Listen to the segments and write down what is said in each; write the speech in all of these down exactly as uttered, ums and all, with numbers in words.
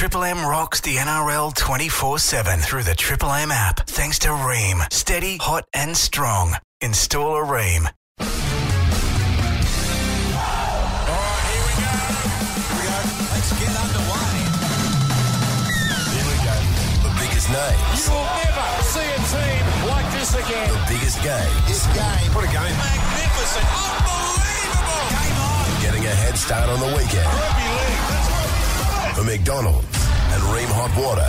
Triple M rocks the N R L twenty-four seven through the Triple M app. Thanks to Ream. Steady, hot and strong. Install a Ream. All right, here we go. Here we go. Let's get underway. Here we go. The biggest names. You will never see a team like this again. The biggest game. This game. What a game. Magnificent. Unbelievable. Game on. Getting a head start on the weekend. Rugby league. That's rugby league. For McDonald's and Ream Hot Water.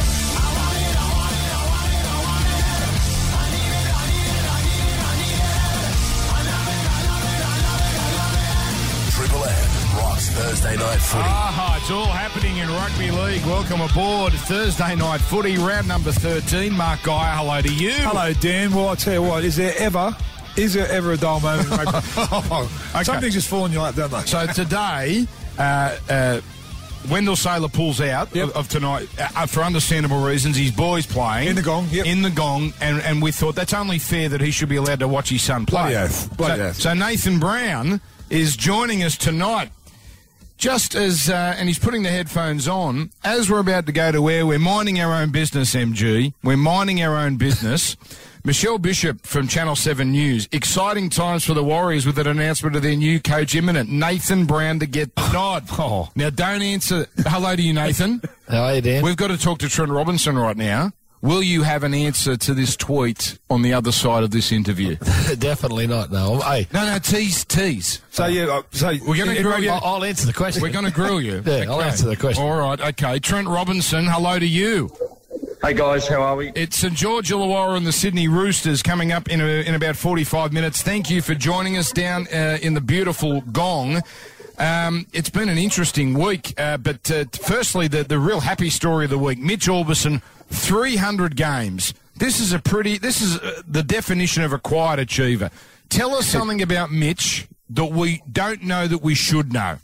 Triple M rocks Thursday night footy. Ah, it's all happening in rugby league. Welcome aboard. Thursday night footy, round number thirteen. Mark Geyer, hello to you. Hello, Dan. Well, I'll tell you what, is there ever, is there ever a dull moment in rugby? Okay. Some things just fall in your lap, don't they? So today, uh, uh, Wendell Saylor pulls out Yep. of, of tonight uh, for understandable reasons. His boy's playing. In the gong, yep. In the gong, and, and we thought that's only fair that he should be allowed to watch his son play. Bloody oath. Bloody so, oath. so Nathan Brown is joining us tonight. Just as, uh, and he's putting the headphones on, as we're about to go to air, we're minding our own business, M G. We're minding our own business. Michelle Bishop from Channel seven News. Exciting times for the Warriors with an announcement of their new coach imminent. Nathan Brown to get the nod. Oh. Now, don't answer. Hello to you, Nathan. How are you, Dan? We've got to talk to Trent Robinson right now. Will you have an answer to this tweet on the other side of this interview? Definitely not, no. Hey, No, no, tease, tease. So, yeah, uh, so We're going to in grill rugby- you. I'll, I'll answer the question. We're going to grill you. Yeah, I'll answer the question. All right, okay. Trent Robinson, hello to you. Hey guys, how are we? It's St George Illawarra and the Sydney Roosters coming up in a, in about forty-five minutes. Thank you for joining us down uh, in the beautiful Gong. Um, it's been an interesting week, uh, but uh, firstly, the, the real happy story of the week, Mitch Orbison, three hundred games. This is a pretty, this is uh, the definition of a quiet achiever. Tell us something about Mitch that we don't know that we should know.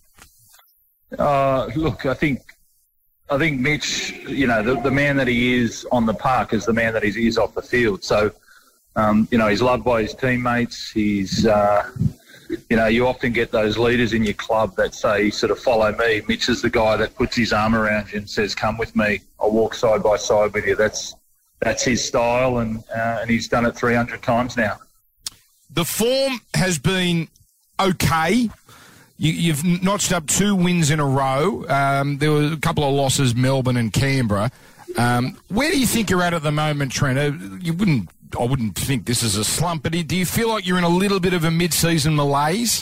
Uh, look, I think I think Mitch, you know, the, the man that he is on the park is the man that he is off the field. So, um, you know, he's loved by his teammates. He's, uh, you know, you often get those leaders in your club that say, sort of, follow me. Mitch is the guy that puts his arm around you and says, come with me. I'll walk side by side with you. That's that's his style, and uh, and he's done it three hundred times now. The form has been okay. You, you've notched up two wins in a row. Um, there were a couple of losses, Melbourne and Canberra. Um, where do you think you're at at the moment, Trent? Uh, You wouldn't, I wouldn't think this is a slump, but do you feel like you're in a little bit of a mid-season malaise?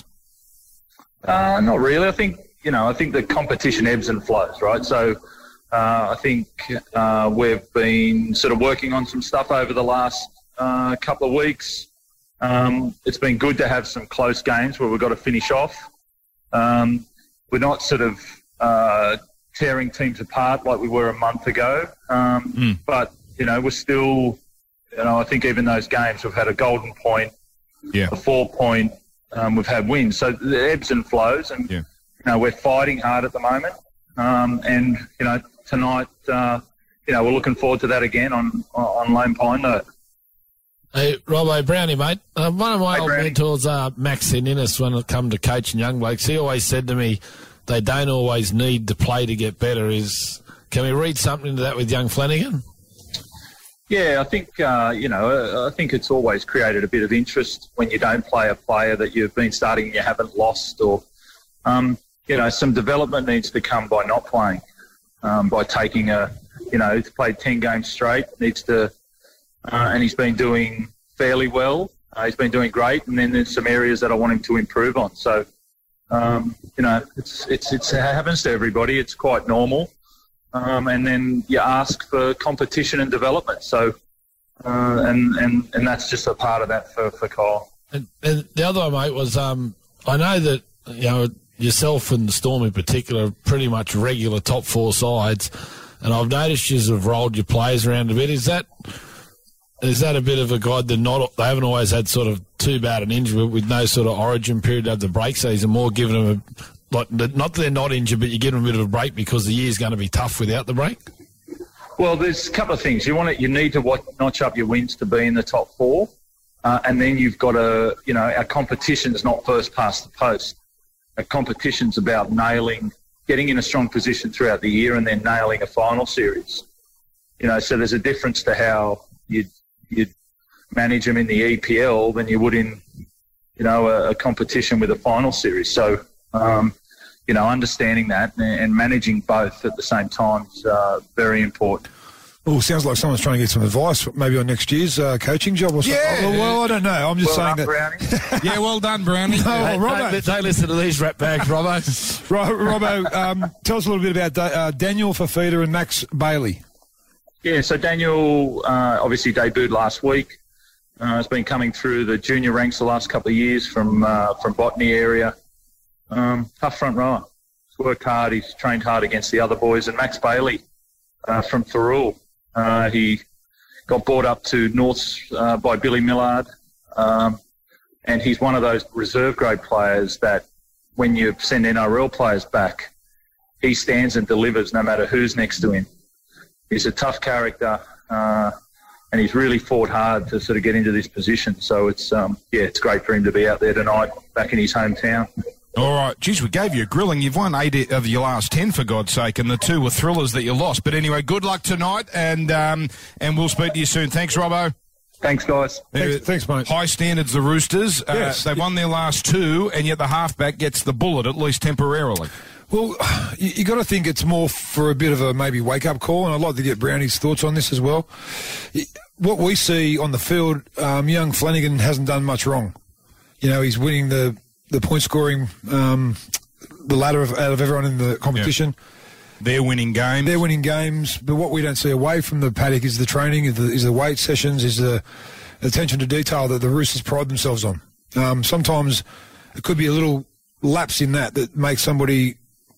Uh, not really. I think, you know, I think the competition ebbs and flows, right? So uh, I think uh, we've been sort of working on some stuff over the last uh, couple of weeks. Um, it's been good to have some close games where we've got to finish off. Um, we're not sort of uh, tearing teams apart like we were a month ago. Um, Mm. But, you know, we're still, you know, I think even those games we've had a golden point, Yeah. a four point, um, we've had wins. So the ebbs and flows, and, Yeah. you know, we're fighting hard at the moment. Um, and, you know, tonight, uh, you know, we're looking forward to that again on, on Lone Pine Note. Hey, Robbo Brownie, mate. Uh, one of my Hey, old Brownie. mentors, uh, Max Innis, when it come to coaching young blokes, he always said to me, they don't always need to play to get better. Is Can we read something into that with young Flanagan? Yeah, I think, uh, you know, I think it's always created a bit of interest when you don't play a player that you've been starting and you haven't lost, or, um, you know, some development needs to come by not playing, um, by taking a, you know, he's played ten games straight, needs to, uh, and he's been doing fairly well. Uh, he's been doing great, and then there's some areas that I want him to improve on. So, um, you know, it's, it's, it's, it happens to everybody. It's quite normal. Um, and then you ask for competition and development. So, uh, and, and, and that's just a part of that for, for Kyle. And, and the other one, mate, was um, I know that, you know, yourself and the Storm in particular are pretty much regular top four sides, and I've noticed you have rolled your players around a bit. Is that is that a bit of a guide that not they haven't always had sort of too bad an injury with no sort of origin period of the break season, more giving them a, like, not that they're not injured, but you give them a bit of a break because the year's going to be tough without the break? Well, there's a couple of things. You want to, you need to watch, notch up your wins to be in the top four, uh, and then you've got to, you know, our competition's not first past the post. Our competition's about nailing getting in a strong position throughout the year and then nailing a final series. You know, so there's a difference to how you'd, you'd manage them in the E P L than you would in, you know, a, a competition with a final series. So, um, you know, understanding that and, and managing both at the same time is uh, very important. Oh, sounds like someone's trying to get some advice, maybe on next year's uh, coaching job or something. Yeah. Oh, well, I don't know. I'm just Well saying done, that. Brownie. Yeah, well done, Brownie. No, Hey, Robbo, don't, don't listen to these rat bags, Robbo. Ro- Robbo, um, tell us a little bit about da- uh, Daniel Fafita and Max Bailey. Yeah, so Daniel uh, obviously debuted last week. Uh, has been coming through the junior ranks the last couple of years from uh, from Botany area. Um, tough front rower. He's worked hard. He's trained hard against the other boys. And Max Bailey uh, from Thurrool. Uh, he got brought up to Norths uh, by Billy Millard. Um, and he's one of those reserve grade players that when you send N R L players back, he stands and delivers no matter who's next to him. He's a tough character. Uh, And he's really fought hard to sort of get into this position. So it's, um, yeah, it's great for him to be out there tonight, back in his hometown. All right. Geez, we gave you a grilling. You've won eight of your last ten, for God's sake, and the two were thrillers that you lost. But anyway, good luck tonight, and um, and we'll speak to you soon. Thanks, Robbo. Thanks, guys. Thanks, thanks, mate. High standards, the Roosters. Yes. Uh, they've won their last two, and yet the halfback gets the bullet, at least temporarily. Well, you, you got to think it's more for a bit of a maybe wake-up call, and I'd like to get Brownie's thoughts on this as well. What we see on the field, um, young Flanagan hasn't done much wrong. You know, he's winning the, the point-scoring, um, the ladder of, out of everyone in the competition. Yeah. They're winning games. They're winning games, but what we don't see away from the paddock is the training, is the, is the weight sessions, is the attention to detail that the Roosters pride themselves on. Um, sometimes it could be a little lapse in that that makes somebody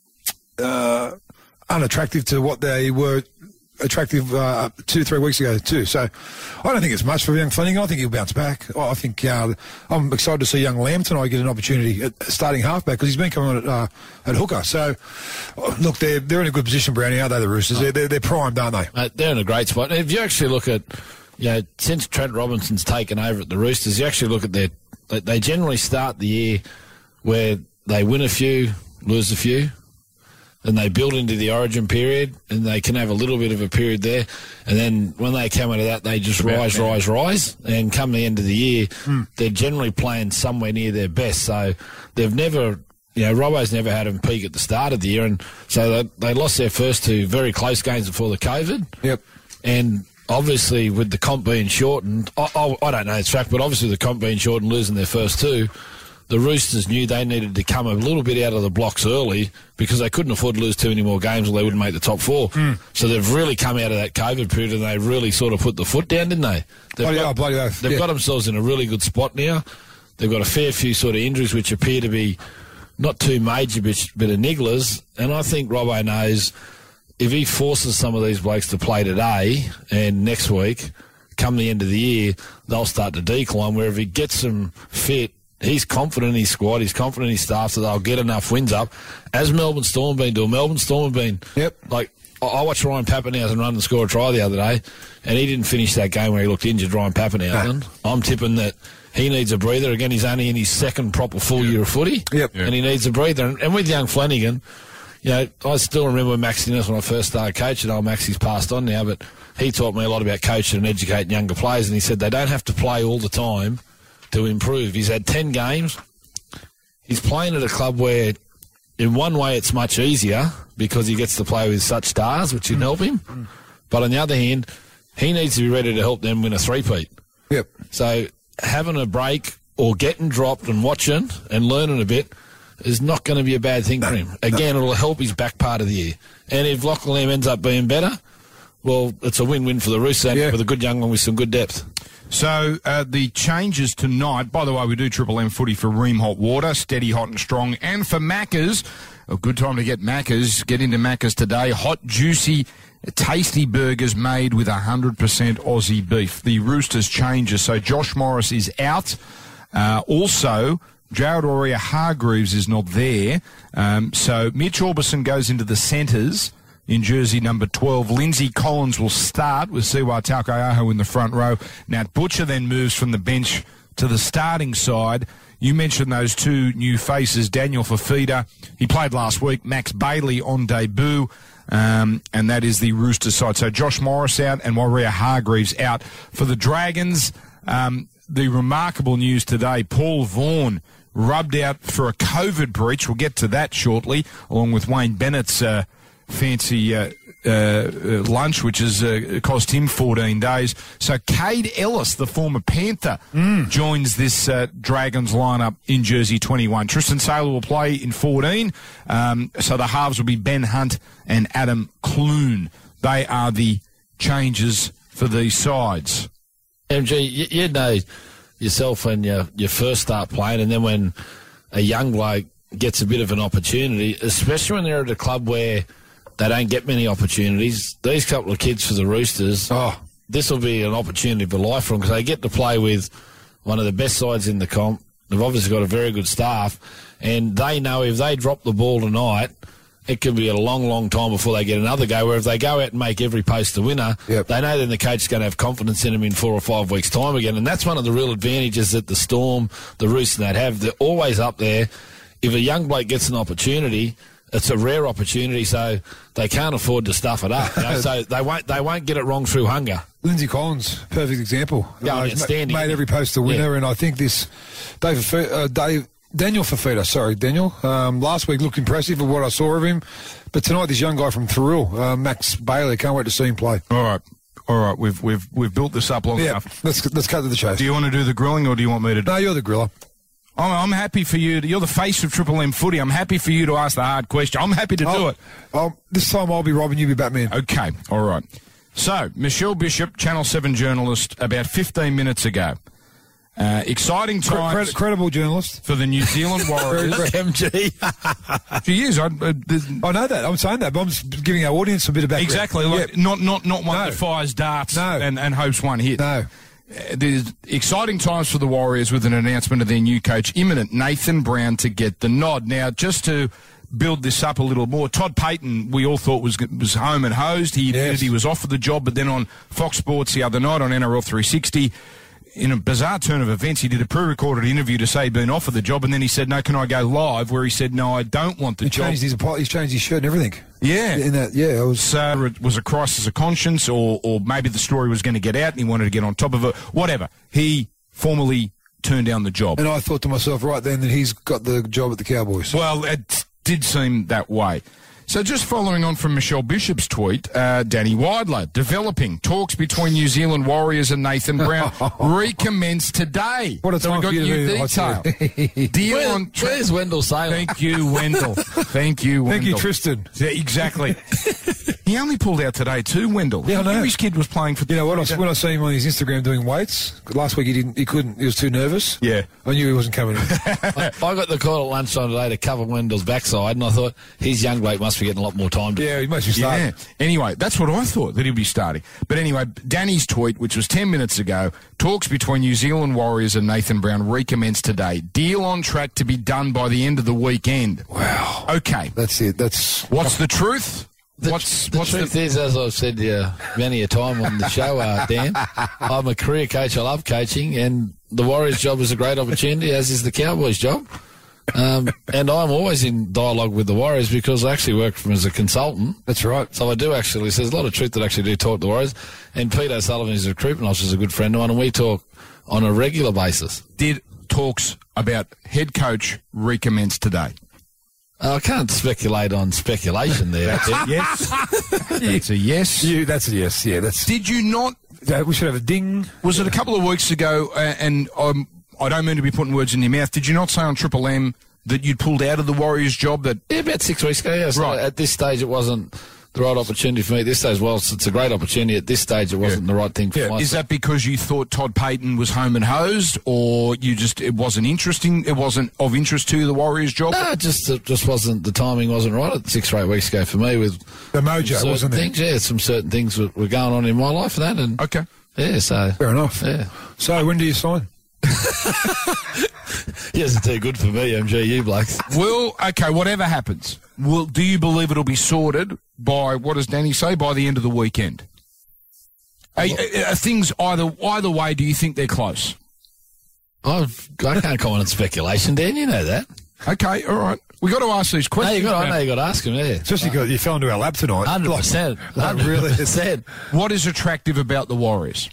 uh, unattractive to what they were attractive uh, two, three weeks ago too. So I don't think it's much for young Flanagan. I think he'll bounce back. I think uh, I'm excited to see young Lamb tonight get an opportunity at starting halfback because he's been coming on at, uh, at hooker. So look, they're they're in a good position, Brownie, aren't they, the Roosters? They're, they're, they're primed, aren't they? Mate, they're in a great spot. If you actually look at, you know, since Trent Robinson's taken over at the Roosters, you actually look at their, they generally start the year where they win a few, lose a few. And they build into the origin period, and they can have a little bit of a period there. And then when they come out of that, they just rise, rise, rise. And come the end of the year, mm. they're generally playing somewhere near their best. So they've never, you know, Robbo's never had them peak at the start of the year. And so they, they lost their first two very close games before the COVID. Yep. And obviously with the comp being shortened, I, I, I don't know it's fact, but obviously the comp being shortened, losing their first two, the Roosters knew they needed to come a little bit out of the blocks early because they couldn't afford to lose too many more games or they wouldn't make the top four. Mm. So they've really come out of that COVID period and they really sort of put the foot down, didn't they? They've, bloody got, oh, bloody oath. they've yeah. got themselves in a really good spot now. They've got a fair few sort of injuries which appear to be not too major, but, but of nigglers. And I think Robbo knows if he forces some of these blokes to play today and next week, come the end of the year, they'll start to decline, where if he gets them fit, he's confident in his squad, he's confident in his staff that they'll get enough wins up, as Melbourne Storm have been doing. Melbourne Storm have been, yep. like, I watched Ryan Pappenhausen run and score a try the other day, and he didn't finish that game where he looked injured, Ryan Pappenhausen. No. I'm tipping that he needs a breather. Again, he's only in his second proper full year of footy, yep. and he needs a breather. And, and with young Flanagan, you know, I still remember Max Innes when I first started coaching. Oh, Maxie's passed on now, but he taught me a lot about coaching and educating younger players, and he said they don't have to play all the time to improve. He's had ten games. He's playing at a club where, in one way, it's much easier because he gets to play with such stars, which can help him. Mm. But on the other hand, he needs to be ready to help them win a three-peat. Yep. So having a break or getting dropped and watching and learning a bit is not going to be a bad thing no, for him. Again, no. It'll help his back part of the year. And if Lachlan Lamb ends up being better, well, it's a win-win for the Roosters yeah. with a good young one with some good depth. So uh, the changes tonight, by the way, we do Triple M footy for Ream Hot Water, steady, hot and strong, and for Macca's. A good time to get Macca's. Get into Macca's today. Hot, juicy, tasty burgers made with one hundred percent Aussie beef. The Roosters changes. So Josh Morris is out. Uh, also, Jared Oria-Hargreaves is not there. Um, so Mitch Orbison goes into the centres in jersey number twelve. Lindsay Collins will start with Siwa Taukeiaho in the front row. Nat Butcher then moves from the bench to the starting side. You mentioned those two new faces, Daniel Fifita. He played last week. Max Bailey on debut. Um, and that is the Roosters side. So Josh Morris out and Warrior Hargreaves out for the Dragons. Um, the remarkable news today, Paul Vaughan rubbed out for a COVID breach. We'll get to that shortly, along with Wayne Bennett's uh, fancy uh, uh, lunch, which has uh, cost him fourteen days. So Cade Ellis, the former Panther, mm. joins this uh, Dragons lineup in jersey twenty-one. Tristan Saylor will play in fourteen. Um, so the halves will be Ben Hunt and Adam Clune. They are the changes for these sides. M G, you, you know yourself when you, you first start playing, and then when a young bloke gets a bit of an opportunity, especially when they're at a club where they don't get many opportunities. These couple of kids for the Roosters, oh, this will be an opportunity for life for them because they get to play with one of the best sides in the comp. They've obviously got a very good staff, and they know if they drop the ball tonight, it can be a long, long time before they get another go, where if they go out and make every post a winner, yep. they know then the coach is going to have confidence in them in four or five weeks' time again. And that's one of the real advantages that the Storm, the Roosters, that have. They're always up there. If a young bloke gets an opportunity, it's a rare opportunity, so they can't afford to stuff it up. You know? So they won't they won't get it wrong through hunger. Lindsay Collins, perfect example. Yeah, uh, outstanding. Made every post a winner, yeah. and I think this Dave, uh, Dave Daniel Fifita, sorry, Daniel, um, last week looked impressive of what I saw of him, but tonight this young guy from Thuril, uh, Max Bailey, can't wait to see him play. All right. All right, we've we've we've built this up long yeah, enough. Let's let's cut to the chase. Do you want to do the grilling or do you want me to do No, you're the griller. I'm, I'm happy for you. To, you're the face of Triple M footy. I'm happy for you to ask the hard question. I'm happy to I'll, do it. I'll, this time I'll be Robin, you be Batman. Okay, all right. So, Michelle Bishop, Channel seven journalist, about fifteen minutes ago. Uh, exciting times. Cred- credible journalist. For the New Zealand Warriors. M G. She is. I, uh, I know that. I'm saying that, but I'm just giving our audience a bit of background. Exactly. Like, yeah. Not not not one no. that fires darts no. and, and hopes one hit. No. Uh, there's exciting times for the Warriors with an announcement of their new coach imminent, Nathan Brown, to get the nod. Now, just to build this up a little more, Todd Payton, we all thought was was home and hosed. He admitted yes. he was offered the job, but then on Fox Sports the other night on N R L three sixty, in a bizarre turn of events, he did a pre-recorded interview to say he'd been offered the job, and then he said, no, can I go live, where he said, no, I don't want the he job. Changed his, he's changed his shirt and everything. Yeah. In that, yeah. It was, so it was a crisis of conscience, or, or maybe the story was going to get out and he wanted to get on top of it. Whatever. He formally turned down the job. And I thought to myself right then that he's got the job at the Cowboys. Well, it did seem that way. So just following on from Michelle Bishop's tweet, uh, Danny Weidler, developing talks between New Zealand Warriors and Nathan Brown recommence today. What a time so we got for you new to detail. Deal Where, on tra- where's Wendell Saylor? Thank you, Wendell. Thank you, Wendell. Thank you, Tristan. Yeah, exactly. He only pulled out today too, Wendell. Yeah, I know. His kid was playing for... You know what? I, when I saw him on his Instagram doing weights, last week he didn't. He couldn't. He was too nervous. Yeah. I knew he wasn't coming in. I, I got the call at lunchtime today to cover Wendell's backside, and I thought his young bloke must be getting a lot more time. To yeah, he must be starting. Yeah. Anyway, that's what I thought, that he'd be starting. But anyway, Danny's tweet, which was ten minutes ago, talks between New Zealand Warriors and Nathan Brown recommence today. Deal on track to be done by the end of the weekend. Wow. Okay. That's it. That's What's the truth? The, what's the what's truth the... is, as I've said to you many a time on the show, uh, Dan, I'm a career coach. I love coaching, and the Warriors' job is a great opportunity, as is the Cowboys' job. Um, and I'm always in dialogue with the Warriors because I actually work for them as a consultant. That's right. So I do actually, so there's a lot of truth that I actually do talk to the Warriors. And Pete O'Sullivan is a recruitment officer, is a good friend of mine, and we talk on a regular basis. Did talks about head coach recommence today? Uh, I can't speculate on speculation there. Yes. It's a yes. You, that's a yes. Yeah, that's. Did you not? Uh, we should have a ding. Was it a couple of weeks ago? Uh, and um, I don't mean to be putting words in your mouth. Did you not say on Triple M that you'd pulled out of the Warriors job? That yeah, about six weeks ago. Yeah. So right. At this stage, it wasn't the right opportunity for me. At this stage, well, it's a great opportunity. At this stage, it wasn't yeah. the right thing for yeah. myself. Is that because you thought Todd Payton was home and hosed, or you just it wasn't interesting? It wasn't of interest to you, the Warriors job? No, it just it just wasn't. The timing wasn't right. Six or eight weeks ago for me with the mojo, wasn't it? Things, yeah, some certain things were, were going on in my life and that. And okay, yeah, so fair enough. Yeah. So when do you sign? Yes, it's too good for me, M G, you blokes. Well, okay, whatever happens, will do you believe it'll be sorted by, what does Danny say, by the end of the weekend? Are, are things either either way, do you think they're close? I've, I can't comment on speculation, Dan. You know that. Okay, all right. We got to ask these No, questions. you got. I about know you got to ask him. Yeah, Especially because you fell into our lap tonight. hundred percent. Like, really? Percent. what is attractive about the Warriors.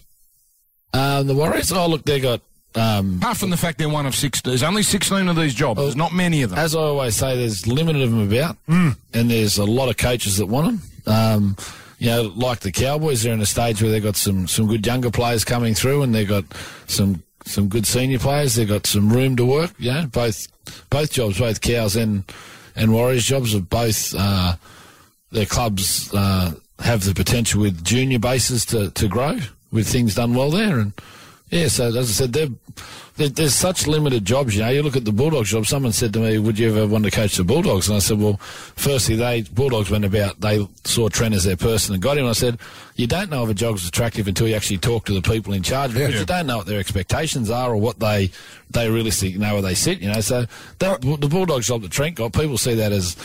Um, the Warriors. Oh, look, they got. Um, Apart from the fact they're one of six, there's only sixteen of these jobs. There's not many of them. As I always say, there's limited of them about, mm. and there's a lot of coaches that want them. Um, you know, like the Cowboys, they're in a stage where they've got some, some good younger players coming through, and they've got some some good senior players. They've got some room to work. You know, both both jobs, both Cows and and Warriors jobs, are both uh, their clubs uh, have the potential with junior bases to, to grow with things done well there, and. Yeah, so as I said, they're, they're, there's such limited jobs. You know, you look at the Bulldogs job. Someone said to me, "Would you ever want to coach the Bulldogs?" And I said, "Well, firstly, they Bulldogs went about. They saw Trent as their person and got him." And I said, "You don't know if a job's attractive until you actually talk to the people in charge, because yeah. you don't know what their expectations are or what they they realistically know where they sit." You know, so that, the Bulldogs job that Trent got, people see that as.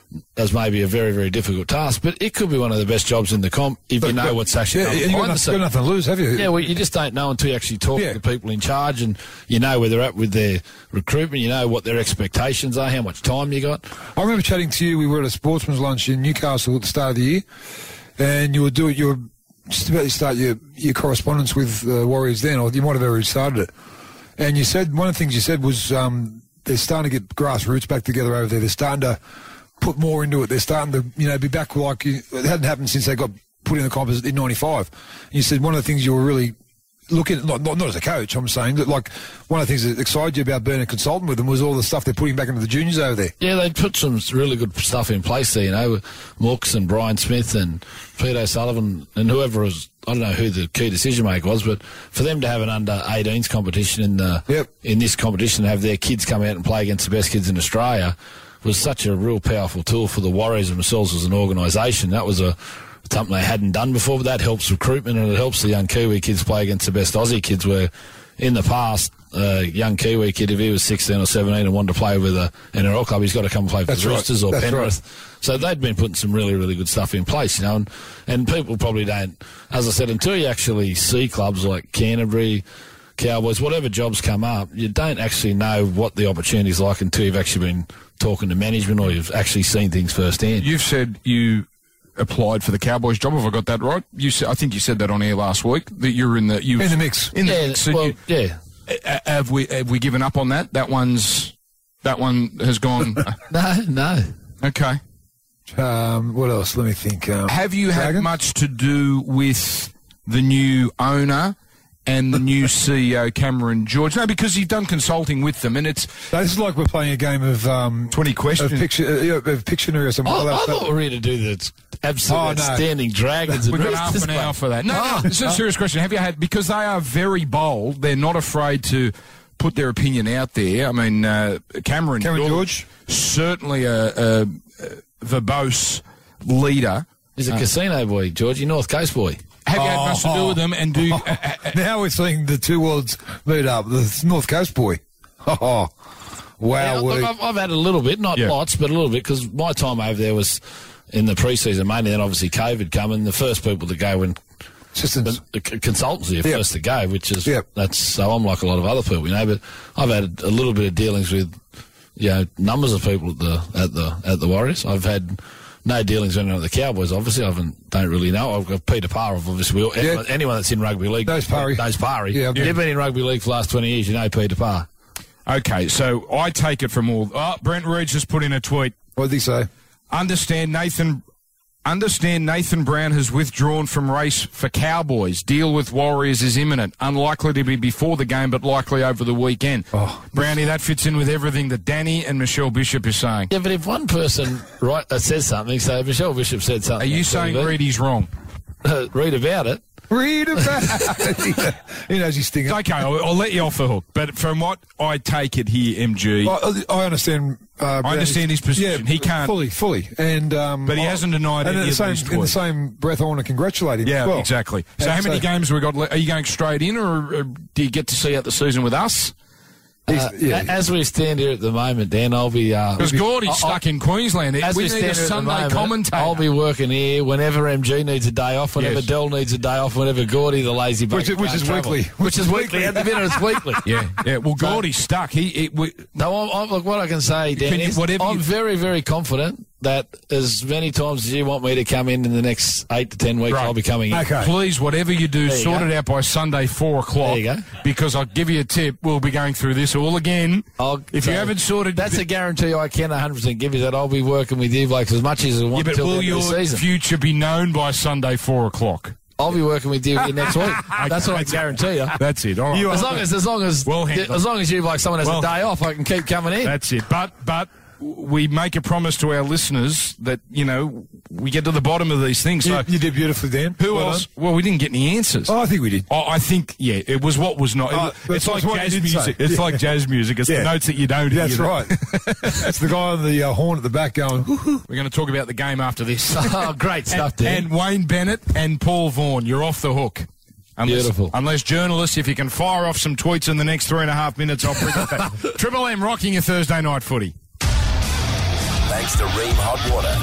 as maybe a very, very difficult task, but it could be one of the best jobs in the comp if but, you know but, what's actually yeah, going on. You've got, nothing, got nothing to lose, have you? Yeah, well, you just don't know until you actually talk yeah. to the people in charge, and you know where they're at with their recruitment, you know what their expectations are, how much time you got. I remember chatting to you, we were at a sportsman's lunch in Newcastle at the start of the year, and you were doing, you were just about to start your, your correspondence with the Warriors then, or you might have already started it. And you said, one of the things you said was um, they're starting to get grassroots back together over there. They're starting to put more into it. They're starting to, you know, be back like it hadn't happened since they got put in the composite in ninety-five. And you said one of the things you were really looking at, not, not, not as a coach, I'm saying, that like one of the things that excited you about being a consultant with them was all the stuff they're putting back into the juniors over there. Yeah, they put some really good stuff in place there, you know, Mooks and Brian Smith and Pete O'Sullivan and whoever was, I don't know who the key decision maker was, but for them to have an under eighteens competition in the yep. in this competition, to have their kids come out and play against the best kids in Australia, was such a real powerful tool for the Warriors themselves as an organisation. That was a something they hadn't done before, but that helps recruitment and it helps the young Kiwi kids play against the best Aussie kids, where in the past, a uh, young Kiwi kid, if he was sixteen or seventeen and wanted to play with a N R L club, he's got to come and play for That's the right. Roosters or That's Penrith. Right. So they'd been putting some really, really good stuff in place, you know, and, and people probably don't, as I said, until you actually see clubs like Canterbury, Cowboys, whatever jobs come up, you don't actually know what the opportunity's like until you've actually been talking to management or you've actually seen things firsthand. You've said you applied for the Cowboys job. Have I got that right? You said, I think you said that on air last week, that you're in the you in the mix. In the yeah, mix. So well, you, yeah. Uh, have we have we given up on that? That one's that one has gone. no, no. Okay. Um, what else? Let me think. Um, have you Dragon? had much to do with the new owner and the new C E O, Cameron George? No, because you've done consulting with them, and it's... No, this is like we're playing a game of... Um, twenty questions. Of, picture, uh, yeah, of Pictionary or something I, like I that. thought we were here to do the absolute Oh, no. outstanding Dragons and We've got Roosters, half an hour mate. for that. No, Oh, no, this is a serious question. Have you had... Because they are very bold, they're not afraid to put their opinion out there. I mean, uh, Cameron, Cameron George, George. certainly a, a, a verbose leader. He's a uh, casino boy, Georgie, North Coast boy. Have you had much to do with them? And do oh, uh, uh, now we're seeing the two worlds meet up. The North Coast boy. Oh, wow! Yeah, look, I've, I've had a little bit, not yeah. lots, but a little bit, because my time over there was in the pre-season mainly. Then obviously COVID come, and the first people to go when Assistants. the consultancy are yep. first to go, which is yep. that's so I'm like a lot of other people, you know. But I've had a little bit of dealings with, you know, numbers of people at the at the at the Warriors. I've had. No dealings with anyone at the Cowboys, obviously. I haven't, don't really know. I've got Peter Parr, obviously. Anyone, yeah. anyone that's in rugby league knows Parry. Knows Parry. Yeah, You've been in rugby league for the last twenty years, you know Peter Parr. Okay, so I take it from all... Oh, Brent Reed just put in a tweet. What did he say? Understand Nathan... Understand Nathan Brown has withdrawn from race for Cowboys. Deal with Warriors is imminent. Unlikely to be before the game, but likely over the weekend. Oh. Brownie, that fits in with everything that Danny and Michelle Bishop is saying. Yeah, but if one person right uh, says something, so Michelle Bishop said something... Are you saying Reedy's wrong? Uh, read about it. Read about it. He knows he's stinging. Okay, I'll, I'll let you off the hook. But from what I take it here, M G... I, I understand... Uh, I understand his position. Yeah, he can't... Fully, fully. And, um, but he hasn't denied and any in the of same, these tweets. In the same breath, I want to congratulate him Yeah, as well. exactly. So and how many so, games have we got? Are you going straight in, or, or do you get to see out the season with us? Uh, yeah. As we stand here at the moment, Dan, I'll be... Because uh, Gordy's I'll, stuck in Queensland. As we we need stand a here Sunday at the moment, commentator. I'll be working here whenever M G needs a day off, whenever Yes. Dell needs a day off, whenever Gordy, the lazy bugger, Which is- which can't is travel. weekly. Which is weekly. At the minute, it's weekly. Yeah, yeah. Well, Gordy's stuck. He, he we, No, I'm, I'm, look, what I can say, Dan, Can you- is whatever I'm you- very, very confident that as many times as you want me to come in in the next eight to ten weeks, Right. I'll be coming in. Okay. please, whatever you do, There you sort go. it out by Sunday four o'clock. There you go. Because I'll give you a tip. We'll be going through this all again. I'll- if so you haven't sorted, That's a guarantee I can one hundred percent give you, that I'll be working with you, Blakes, as much as I yeah, want but till the will end of the your season. future be known by Sunday four o'clock? I'll be working with you next week. That's what I can guarantee you. That's it. All right. As long as, as long as, Well handled. as long as you like someone has Well- a day off, I can keep coming in. That's it. But but we make a promise to our listeners that, you know, we get to the bottom of these things. So You, you did beautifully, Dan. who Well else? done. Well, we didn't get any answers. Oh, I think we did. Oh, I think, yeah, it was what was not. Oh, it- that's it's like what you jazz did music. say. It's Yeah. like jazz music. It's the Yeah. notes that you don't hear. That's right. That's the guy on the uh, horn at the back going, "Woo-hoo." We're going to talk about the game after this. Oh, great stuff, Dan. And Wayne Bennett and Paul Vaughan, you're off the hook. Unless, Beautiful. Unless journalists, if you can fire off some tweets in the next three and a half minutes, I'll bring it back. Triple M rocking your Thursday night footy. Thanks to Ream Hot Water.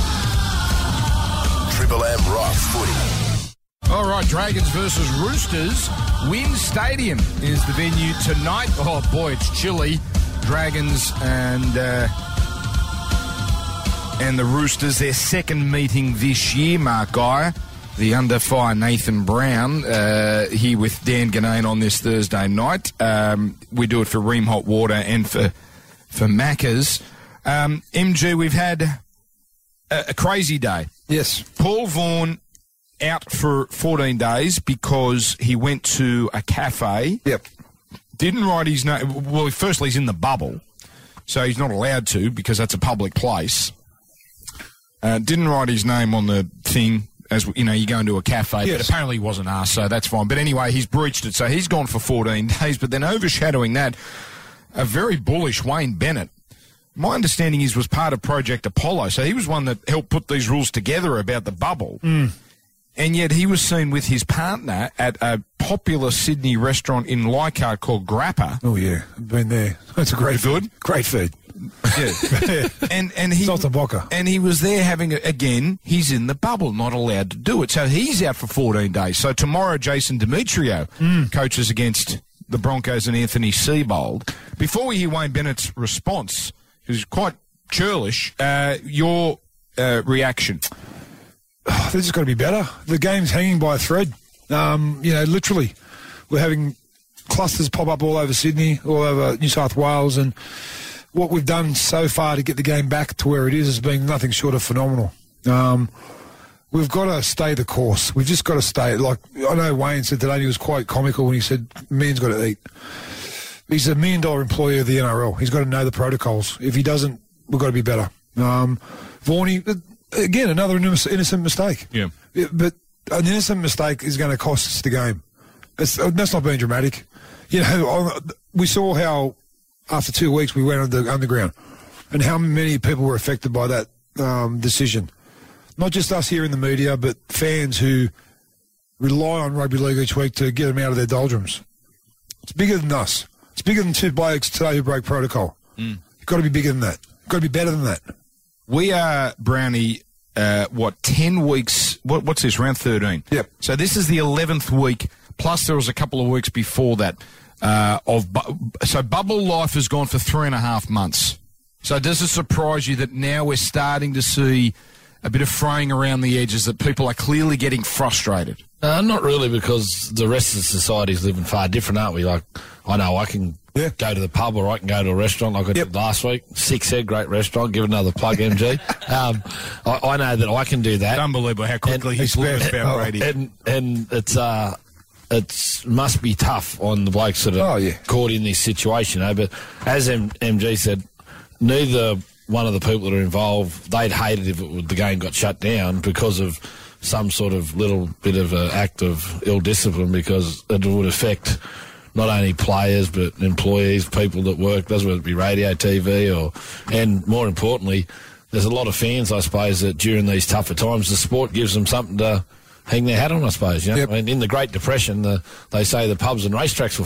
Triple M rocks footy. All right, Dragons versus Roosters. Wynn Stadium is the venue tonight. Oh, boy, it's chilly. Dragons and uh, and the Roosters, their second meeting this year, Mark Geyer. The under fire Nathan Brown uh, here with Dan Ganane on this Thursday night. Um, we do it for Ream Hot Water and for for Macca's. Um, M G, we've had a, a crazy day. yes. Paul Vaughan out for fourteen days because he went to a cafe. Yep. Didn't write his name. Well, firstly, he's in the bubble, so he's not allowed to because that's a public place. Uh, didn't write his name on the thing. As you know, you go into a cafe, Yes. but apparently he wasn't asked, so that's fine. But anyway, he's breached it, so he's gone for fourteen days. But then overshadowing that, a very bullish Wayne Bennett. My understanding is was part of Project Apollo, so he was one that helped put these rules together about the bubble. Mm. And yet he was seen with his partner at a popular Sydney restaurant in Leichhardt called Grappa. Oh, yeah. I've been there. That's a great food. Great food. Yeah. and and he Salt and vodka. and he was there having a, again. He's in the bubble, not allowed to do it, so he's out for fourteen days. So tomorrow, Jason Demetrio Mm. coaches against the Broncos and Anthony Seibold. Before we hear Wayne Bennett's response, who's quite churlish, uh, your uh, reaction? They've just got to be better. The game's hanging by a thread. Um, you know, literally, we're having clusters pop up all over Sydney, all over New South Wales, and what we've done so far to get the game back to where it is has been nothing short of phenomenal. Um, we've got to stay the course. We've just got to stay. Like, I know Wayne said today, he was quite comical when he said, man's got to eat. He's a million dollar employee of the N R L. He's got to know the protocols. If he doesn't, we've got to be better. Um, Vaughnie, again, another innocent mistake. Yeah. It- but an innocent mistake is going to cost us the game. It's, that's not being dramatic. You know, we saw how after two weeks we went under, underground and how many people were affected by that um, decision. Not just us here in the media, but fans who rely on rugby league each week to get them out of their doldrums. It's bigger than us. It's bigger than two blokes today who broke protocol. Mm. You've got to be bigger than that. You've got to be better than that. We are, Brownie, uh, what, ten weeks, what, what's this, round thirteen? Yep. So this is the eleventh week, plus there was a couple of weeks before that. Uh, of bu- So bubble life has gone for three and a half months. So does it surprise you that now we're starting to see a bit of fraying around the edges, that people are clearly getting frustrated? Uh, not really, because the rest of society's living far different, aren't we? Like, I know I can Yeah. go to the pub or I can go to a restaurant like I Yep. did last week. Six Head, great restaurant. Give another plug, M G. um, I, I know that I can do that. It's unbelievable how quickly And- he's learned about Oh, radio. And and it's uh it's must be tough on the blokes that are Oh, yeah. caught in this situation, eh? But as M- MG said, neither one of the people that are involved, they'd hate it if it, the game got shut down because of some sort of little bit of an act of ill discipline, because it would affect not only players but employees, people that work, does whether it be radio, T V, or and more importantly, there's a lot of fans, I suppose, that during these tougher times, the sport gives them something to hang their hat on, I suppose. You know? Yep. I mean, in the Great Depression, the, they say the pubs and racetracks were full.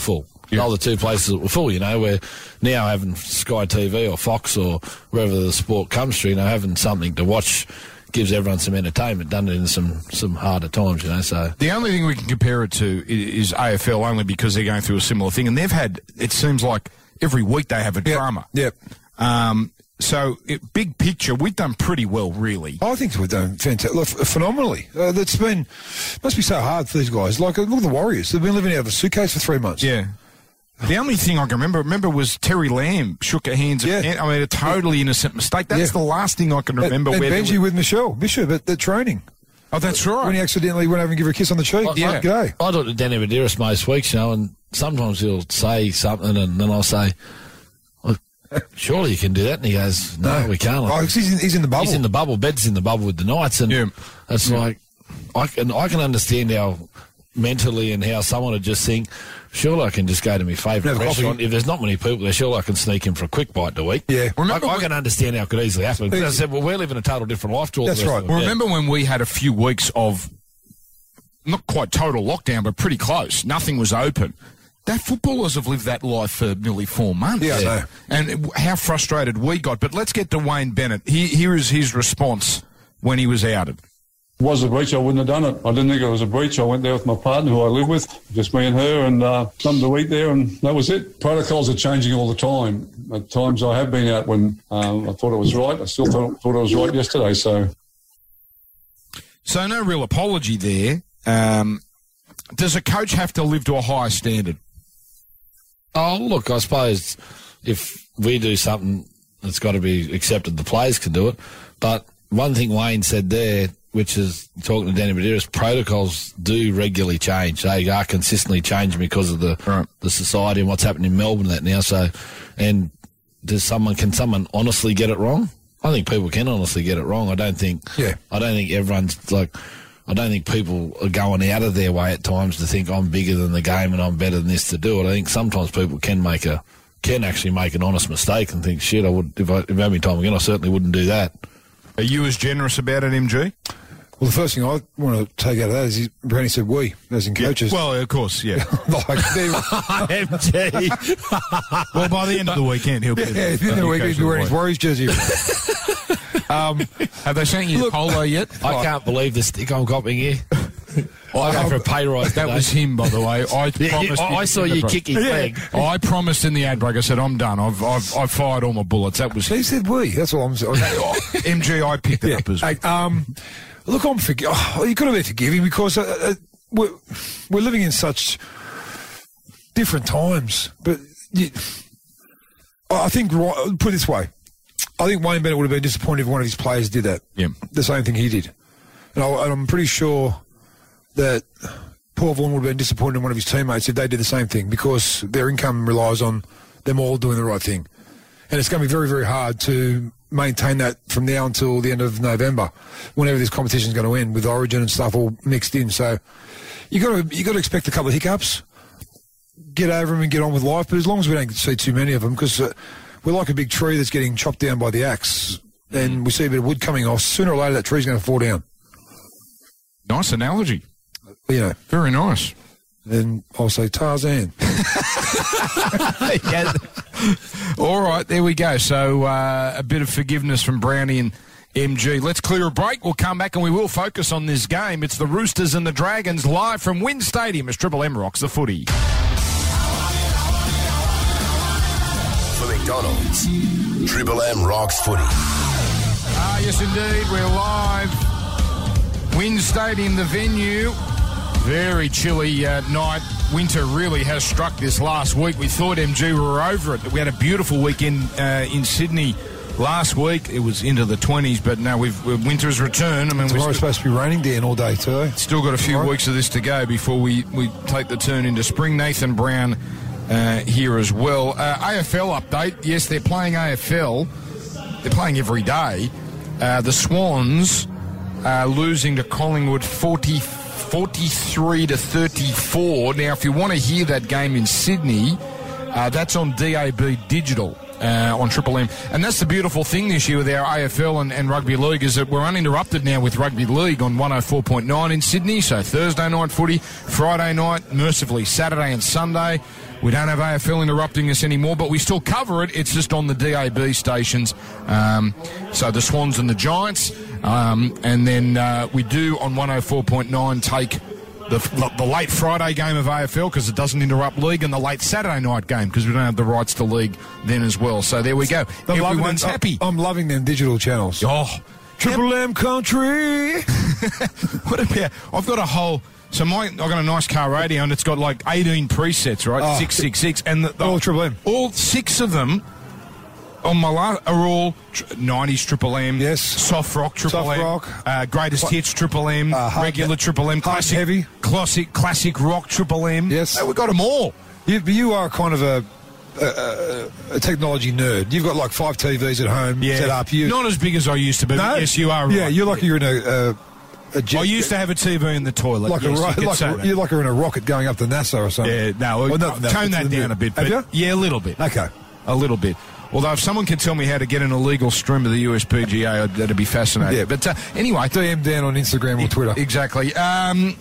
Yeah. The other two places that were full, you know, where now having Sky T V or Fox or wherever the sport comes through, you know, having something to watch gives everyone some entertainment, done it in some, some harder times, you know, so. The only thing we can compare it to is A F L, only because they're going through a similar thing, and they've had, it seems like every week they have a yep. drama. Yep. Um, so, it, big picture, we've done pretty well, really. I think we've done fantastic, look, phenomenally. Uh, that's been, must be so hard for these guys. Like, look at the Warriors. They've been living out of a suitcase for three months. Yeah. The only thing I can remember, remember was Terry Lamb shook her hands. Yeah. At, I mean, a totally innocent mistake. That's yeah. the last thing I can remember. And, and where Benji with Michelle Bishop at the training. Oh, that's right. When he accidentally went over and gave her a kiss on the cheek. I, yeah. I, G'day. I talk to Danny Medeiros most weeks, you know, and sometimes he'll say something and then I'll say, well, surely you can do that. And he goes, no, no. we can't. Oh, he's, in, he's in the bubble. He's in the bubble. Bed's in the bubble with the Knights. And yeah. it's yeah. like, I can, I can understand how mentally and how someone would just think, surely I can just go to my favourite restaurant. If there's not many people there, surely I can sneak in for a quick bite to eat. Yeah. Remember I, I can understand how it could easily happen. Because I said, well, we're living a total different life to all That's the rest right. of them. Well, yeah. remember when we had a few weeks of not quite total lockdown, but pretty close. Nothing was open. That footballers have lived that life for nearly four months. Yeah, I know. And how frustrated we got. But let's get to Wayne Bennett. He, here is his response when he was outed. If it was a breach, I wouldn't have done it. I didn't think it was a breach. I went there with my partner, who I live with, just me and her, and uh, something to eat there, and that was it. Protocols are changing all the time. At times I have been out when um, I thought it was right. I still thought, thought it was right yesterday. So, so no real apology there. Um, does a coach have to live to a higher standard? Oh, look, I suppose if we do something, it's got to be accepted. The players can do it. But one thing Wayne said there, which is talking to Danny Medeiros, protocols do regularly change. They are consistently changing because of the right. the society and what's happening in Melbourne and that now. So, and does someone can someone honestly get it wrong? I think people can honestly get it wrong. I don't think. Yeah. I don't think everyone's like. I don't think people are going out of their way at times to think I'm bigger than the game and I'm better than this to do it. I think sometimes people can make a can actually make an honest mistake and think, shit, I would if I if I had me time again, I certainly wouldn't do that. Are you as generous about it, M G? Well, the first thing I want to take out of that is he, Brandy said we, as in coaches. Yeah, well, of course, yeah. like, M G. Well, by the end of the weekend, he'll be yeah, yeah, at the end of the week, he'll be wearing his Warriors jersey. um, have they sent you the polo yet? I can't believe the stick I'm copying here. I go for a pay rise. That today. was him, by the way. I promised. I, I saw you kicking leg. Yeah. I promised in the ad break. I said, I'm done. I've I've, I've fired all my bullets. That was. He said we. That's all I'm saying. M G, I picked it yeah. up as well. Hey, um, look, I'm forg- oh, you've got to be forgiving because uh, uh, we're, we're living in such different times. But you, I think, put it this way, I think Wayne Bennett would have been disappointed if one of his players did that. Yeah. The same thing he did. And, I, and I'm pretty sure that Paul Vaughan would have been disappointed in one of his teammates if they did the same thing because their income relies on them all doing the right thing. And it's going to be very, very hard to maintain that from now until the end of November, whenever this competition is going to end with Origin and stuff all mixed in. So you got to you got to expect a couple of hiccups, get over them and get on with life. But as long as we don't see too many of them, because uh, we're like a big tree that's getting chopped down by the axe, and we see a bit of wood coming off. Sooner or later, that tree's going to fall down. Nice analogy. You know, very nice. Then I'll say Tarzan. Yeah. All right, there we go. So uh, a bit of forgiveness from Brownie and M G. Let's clear a break. We'll come back and we will focus on this game. It's the Roosters and the Dragons live from Wynn Stadium as Triple M rocks the footy. For McDonald's, Triple M rocks footy. Ah, yes, indeed. We're live. Wynn Stadium, the venue. Very chilly uh, night. Winter really has struck this last week. We thought, M G, we were over it. We had a beautiful weekend uh, in Sydney last week. It was into the twenties, but no, we've winter has returned. I mean, Tomorrow's we're supposed to be raining down all day too. Still got a few Tomorrow. weeks of this to go before we, we take the turn into spring. Nathan Brown uh, here as well. Uh, A F L update. Yes, they're playing A F L. They're playing every day. Uh, the Swans are losing to Collingwood forty, forty-three to thirty-four. Now, if you want to hear that game in Sydney, uh, that's on D A B Digital. Uh, on Triple M. And that's the beautiful thing this year with our A F L and, and Rugby League is that we're uninterrupted now with Rugby League on one oh four point nine in Sydney. So Thursday night footy, Friday night, mercifully Saturday and Sunday. We don't have A F L interrupting us anymore, but we still cover it. It's just on the D A B stations. Um, so the Swans and the Giants. Um, and then uh, we do on one oh four point nine take the, the late Friday game of A F L because it doesn't interrupt league, and the late Saturday night game because we don't have the rights to league then as well. So there we go. I'm Everyone's them, happy. I'm loving them digital channels. Oh, Triple M Country. What about? I've got a whole. So my, I've got a nice car radio, and it's got like eighteen presets, right? Oh. Six, six, six, and the, the, all Triple M. All six of them on my la- are all tr- nineties Triple M. Yes. Soft rock Triple Soft M. rock. Uh, greatest What? hits Triple M. Uh, hard- regular Triple M. hard Classic heavy. Classic classic rock Triple M. Yes. Uh, we've got them all. You, but you are kind of a, a, a, a technology nerd. You've got like five T Vs at home Yeah. set up. You Not as big as I used to be. no? But yes, you are. Right. Yeah, you're like you're in a. a A jet, I used to have a T V in the toilet. like yes, a, you ro- could like say a that. you're like you're in a rocket going up to NASA or something. Yeah, no, Well, no, no, tone it's that the down moon. a bit. Have But you? yeah, a little bit. Okay. A little bit. Although if someone can tell me how to get an illegal stream of the U S P G A, I'd- that'd be fascinating. Yeah. But uh, anyway, D M Dan on Instagram or Twitter. exactly. Um,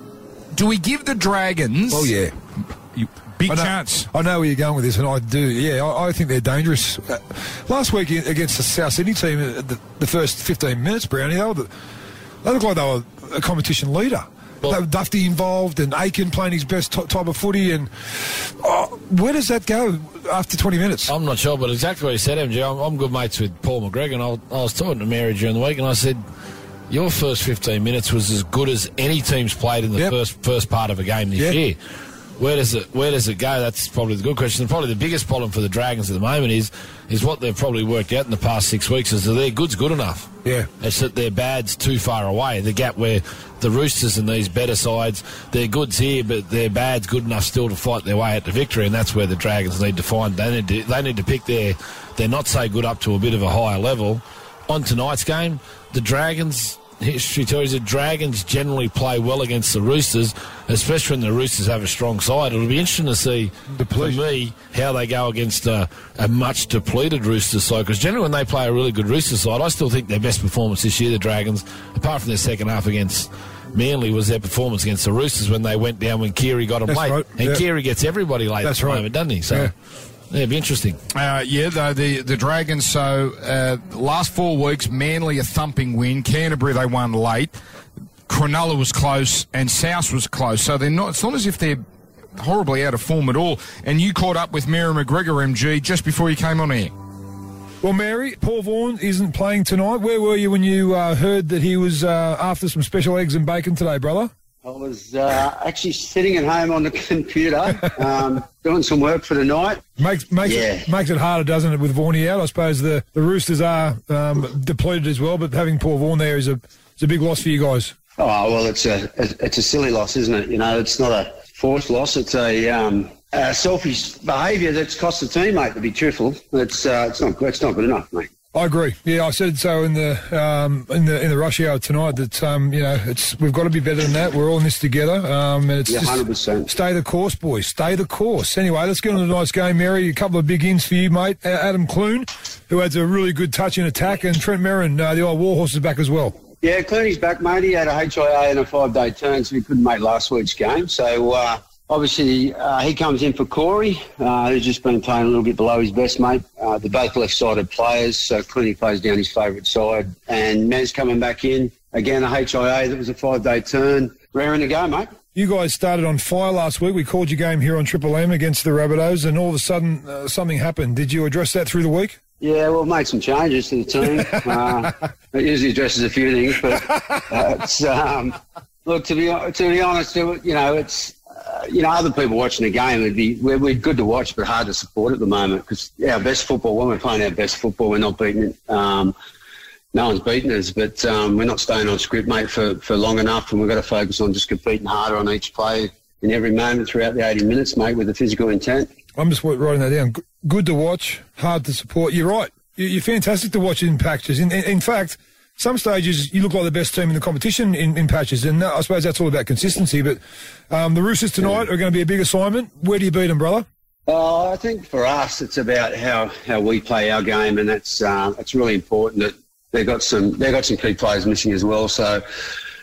do we give the Dragons? Oh yeah. you, big I know, chance. I know where you're going with this, and I do. Yeah, I, I think they're dangerous. Uh, last week against the South Sydney team, uh, the, the first fifteen minutes, Brownie, they, were the, they looked like they were a competition leader. Well, they were Dufty involved, and Aiken playing his best t- type of footy. And oh, where does that go after twenty minutes? I'm not sure, but exactly what you said, M J. I'm, I'm good mates with Paul McGregor, and I, I was talking to Mary during the week, and I said, your first fifteen minutes was as good as any team's played in the Yep. first first part of a game this Yep. year. Where does it Where does it go? That's probably the good question. And probably the biggest problem for the Dragons at the moment is is what they've probably worked out in the past six weeks is that their good's good enough. Yeah. It's that their bad's too far away. The gap where the Roosters and these better sides, their good's here, but their bad's good enough still to fight their way out to victory, and that's where the Dragons need to find. They need to, they need to pick their, their not so good up to a bit of a higher level. On tonight's game, the Dragons... History tells you the Dragons generally play well against the Roosters, especially when the Roosters have a strong side. It'll be interesting to see, Depletion. for me, how they go against a, a much depleted Roosters side. Because generally when they play a really good Roosters side, I still think their best performance this year, the Dragons, apart from their second half against Manly, was their performance against the Roosters when they went down when Keary got them That's late. right, And yeah. Keary gets everybody late That's at the right. moment, doesn't he? So, Yeah. yeah, it'd be interesting. Uh, yeah, though the the Dragons. So uh, last four weeks, Manly a thumping win. Canterbury they won late. Cronulla was close, and South was close. So they're not. It's not as if they're horribly out of form at all. And you caught up with Mary McGregor, M G, just before you came on air. Well, Mary, Paul Vaughan isn't playing tonight. Where were you when you uh, heard that he was uh, after some special eggs and bacon today, brother? I was uh, actually sitting at home on the computer, um, doing some work for the night. Makes makes Yeah. it makes it harder, doesn't it, with Vaughnie out? I suppose the, the Roosters are um, depleted as well, but having Paul Vaughan there is a is a big loss for you guys. Oh well, it's a it's a silly loss, isn't it? You know, it's not a forced loss. It's a, um, a selfish behaviour that's cost the team, mate. To be truthful, it's uh, it's not it's not good enough, mate. I agree. Yeah, I said so in the um, in the in the rush hour tonight that um, you know it's we've got to be better than that. We're all in this together, um, and it's Yeah, just one hundred percent. stay the course, boys. Stay the course. Anyway, let's get on to the nice game, Mary. A couple of big ins for you, mate. Uh, Adam Clune, who had a really good touch in attack, and Trent Merrin, uh, the old Warhorse, is back as well. Yeah, Clooney's back, mate. He had a H I A and a five-day turn, so he couldn't make last week's game. So, uh, obviously, uh, he comes in for Corey, uh, who's just been playing a little bit below his best, mate. Uh, they're both left-sided players, so Clooney plays down his favourite side. And Mez coming back in. Again, a H I A that was a five-day turn. Raring to go, mate. You guys started on fire last week. We called your game here on Triple M against the Rabbitohs, and all of a sudden uh, something happened. Did you address that through the week? Yeah, well, made some changes to the team. uh, it usually addresses a few things, but uh, it's um, look to be to be honest, you know, it's uh, you know, other people watching the game would be we're, we're good to watch, but hard to support at the moment because our best football, when we're playing our best football, we're not beating it. Um, no one's beaten us, but um, we're not staying on script, mate, for, for long enough, and we've got to focus on just competing harder on each play in every moment throughout the eighty minutes, mate, with the physical intent. I'm just writing that down. G- Good to watch, hard to support. You're right. You- You're fantastic to watch in patches. In, in, in fact, some stages you look like the best team in the competition in, in patches, and I suppose that's all about consistency. But um, the Roosters tonight are going to be a big assignment. Where do you beat them, brother? Uh, I think for us, it's about how, how we play our game, and that's uh, it's really important that they've got some they've got some key players missing as well. So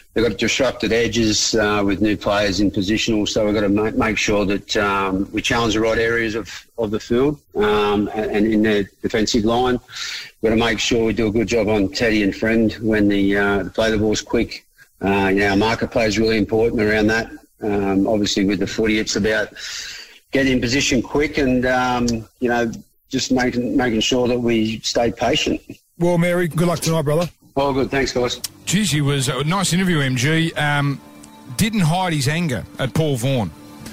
they've got disrupted edges uh, with new players in positional, so we've got to ma- make sure that um, we challenge the right areas of, of the field um, and, and in their defensive line. We've got to make sure we do a good job on Teddy and Friend when the, uh, the play the ball's quick. Uh, you know, our market play is really important around that. Um, obviously, with the footy, it's about getting in position quick and, um, you know, just making making sure that we stay patient. Well, Mary, good luck tonight, brother. All good. Thanks, guys. Geez, he was a nice interview, M G. Um, didn't hide his anger at Paul Vaughan.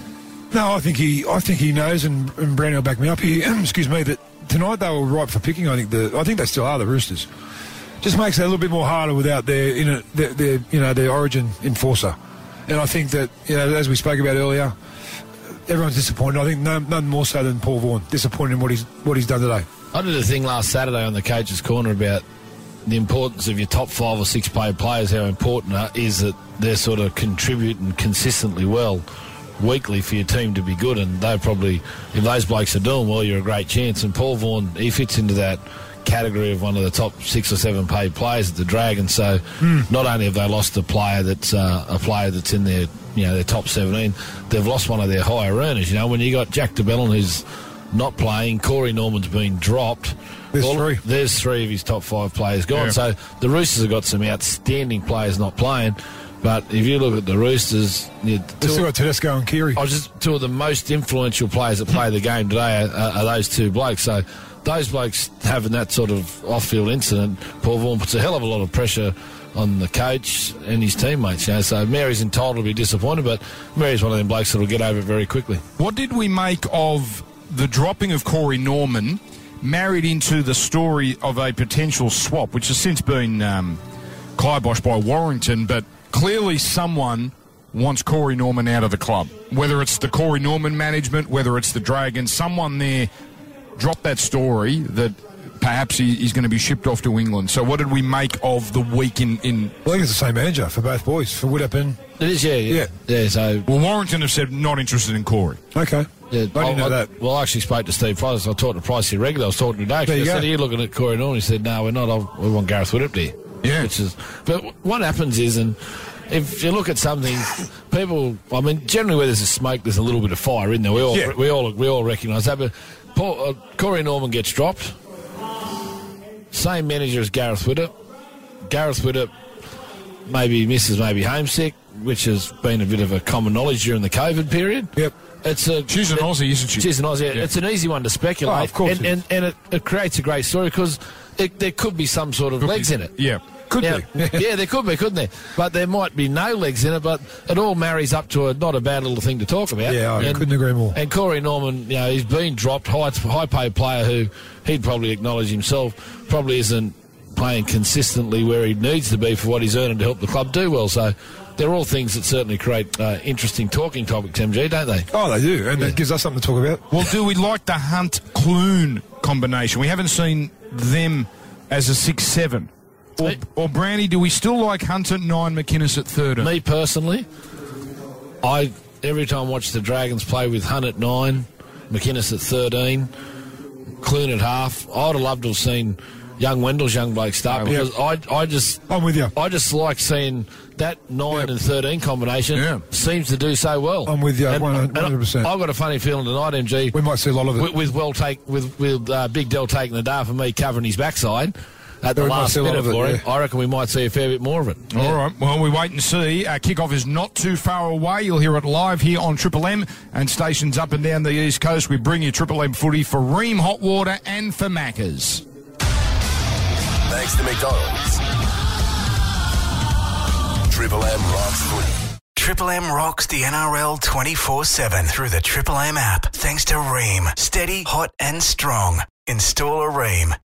No, I think he, I think he knows, and, and Brownie will back me up here. Excuse me, that tonight they were ripe for picking. I think the, I think they still are the Roosters. Just makes it a little bit more harder without their, you know, their, their, you know, their origin enforcer. And I think that, you know, as we spoke about earlier, everyone's disappointed. I think no, none more so than Paul Vaughan. Disappointed in what he's what he's done today. I did a thing last Saturday on the Coach's Corner about the importance of your top five or six paid players, how important it is that they're sort of contributing consistently well weekly for your team to be good. And they probably, if those blokes are doing well, you're a great chance. And Paul Vaughan, he fits into that category of one of the top six or seven paid players at the Dragons. So mm. not only have they lost a player that's uh, a player that's in their, you know, their top seventeen, they've lost one of their higher earners. You know, when you got Jack de Belin, who's not playing, Corey Norman's been dropped. There's well, three. There's three of his top five players gone. Yeah. So the Roosters have got some outstanding players not playing. But if you look at the Roosters, they've still got Tedesco and Keary. I was just two of the most influential players that play the game today are, are those two blokes. So those blokes having that sort of off-field incident, Paul Vaughan puts a hell of a lot of pressure on the coach and his teammates. You know, so Mary's entitled to be disappointed, but Mary's one of them blokes that will get over it very quickly. What did we make of the dropping of Corey Norman, married into the story of a potential swap, which has since been um, kiboshed by Warrington, but clearly someone wants Corey Norman out of the club. Whether it's the Corey Norman management, whether it's the Dragons, someone there dropped that story that perhaps he, he's going to be shipped off to England. So what did we make of the week in... in I think it's the same manager for both boys, for Widdop and... It is, yeah. Yeah, yeah. yeah so, well, Warrington have said not interested in Corey. Okay. Yeah, I didn't I, know I, that. Well, I actually spoke to Steve Price. I talked to Price here regularly. I was talking today. There you I go. said, are you looking at Corey Norman? He said, no, we're not. I'll, we want Gareth Widdop there. Yeah. Which is, but what happens is, and if you look at something, people, I mean, generally where there's a smoke, there's a little bit of fire in there. We all, Yeah. we all, we all recognise that. But Paul, uh, Corey Norman gets dropped. Same manager as Gareth Widdop. Gareth Widdop maybe misses, maybe homesick, which has been a bit of a common knowledge during the COVID period. Yep. It's a, She's an it, Aussie, isn't she? She's an Aussie. Yeah. It's an easy one to speculate. Oh, of course And, it and, is. and it, it creates a great story because it, there could be some sort of Could legs be. in it. Yeah. Could Now, be. yeah, there could be, couldn't there? But there might be no legs in it, but it all marries up to a not a bad little thing to talk about. Yeah, I and, couldn't agree more. And Corey Norman, you know, he's been dropped, high, high-paid player who he'd probably acknowledge himself, probably isn't playing consistently where he needs to be for what he's earning to help the club do well. So they're all things that certainly create uh, interesting talking topics, M G, don't they? Oh, they do, and Yeah. that gives us something to talk about. Well, do we like the Hunt-Clune combination? We haven't seen them as a six seven. Or, Me- or Brownie, do we still like Hunt at nine, McInnes at thirteen? Me personally, I every time I watch the Dragons play with Hunt at nine, McInnes at thirteen, Clune at half, I would have loved to have seen young Wendell's young bloke start Yeah. because I I just I'm with you. I just like seeing that nine Yeah. and thirteen combination Yeah. seems to do so well. I'm with you, And- one hundred and percent. I've got a funny feeling tonight, M G. We might see a lot of it. with, with well take with with uh, Big Dell taking the day for me covering his backside at the We might last see a lot minute of it, for him. yeah. I reckon we might see a fair bit more of it. All right, well, we wait and see. Uh, kickoff is not too far away. You'll hear it live here on Triple M and stations up and down the East Coast. We bring you Triple M footy for Ream Hot Water and for Maccas. Thanks to McDonald's. Triple M rocks footy. Triple M rocks the N R L twenty-four seven through the Triple M app. Thanks to Ream. Steady, hot and strong. Install a Ream.